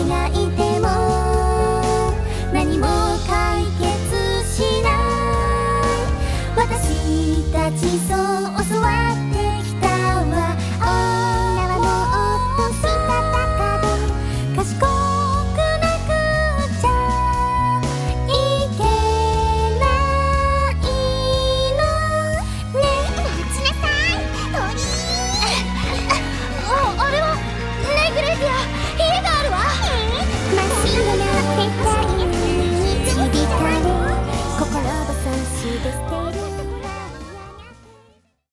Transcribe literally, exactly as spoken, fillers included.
願いても何も解決しない。私たちそう教わる